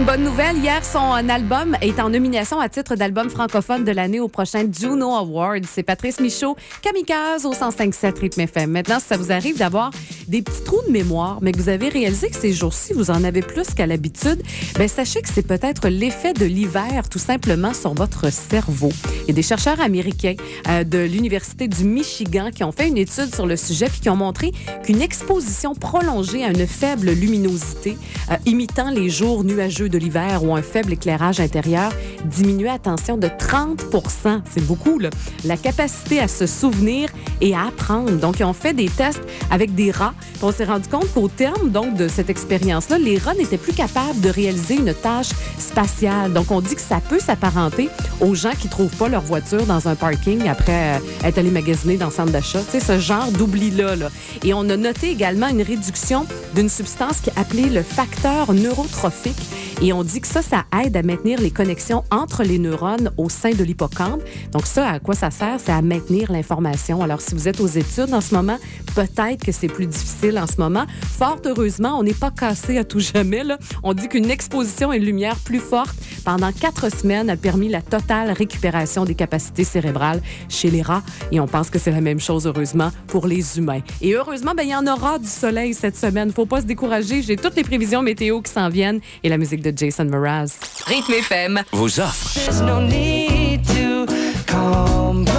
bonne nouvelle. Hier, son album est en nomination à titre d'album francophone de l'année au prochain Juno Awards. C'est Patrice Michaud, Kamikaze au 105.7 Rythme FM. Maintenant, si ça vous arrive d'avoir des petits trous de mémoire, mais que vous avez réalisé que ces jours-ci, vous en avez plus qu'à l'habitude, bien, sachez que c'est peut-être l'effet de l'hiver, tout simplement, sur votre cerveau. Il y a des chercheurs américains de l'Université du Michigan qui ont fait une étude sur le sujet puis qui ont montré qu'une exposition prolongée à une faible luminosité, imitant les jours nuageux de l'hiver ou un faible éclairage intérieur, diminuait, attention, de 30 %. C'est beaucoup, là. La capacité à se souvenir et à apprendre. Donc, ils ont fait des tests avec des rats. Puis on s'est rendu compte qu'au terme donc, de cette expérience-là, les rats n'étaient plus capables de réaliser une tâche spatiale. Donc, on dit que ça peut s'apparenter aux gens qui ne trouvent pas leur voiture dans un parking après être allés magasiner dans le centre d'achat. Tu sais, ce genre d'oubli-là. Là. Et on a noté également une réduction d'une substance qui est appelée le facteur neurotrophique. Et on dit que ça aide à maintenir les connexions entre les neurones au sein de l'hippocampe. Donc ça, à quoi ça sert? C'est à maintenir l'information. Alors, si vous êtes aux études en ce moment, peut-être que c'est plus difficile en ce moment. Fort heureusement, on n'est pas cassé à tout jamais. Là. On dit qu'une exposition à une lumière plus forte pendant 4 semaines a permis la totale récupération des capacités cérébrales chez les rats. Et on pense que c'est la même chose, heureusement, pour les humains. Et heureusement, il y en aura du soleil cette semaine. Faut pas se décourager. J'ai toutes les prévisions météo qui s'en viennent et la musique de Jason Mraz. Rythme FM Vos offres. There's no need to compare.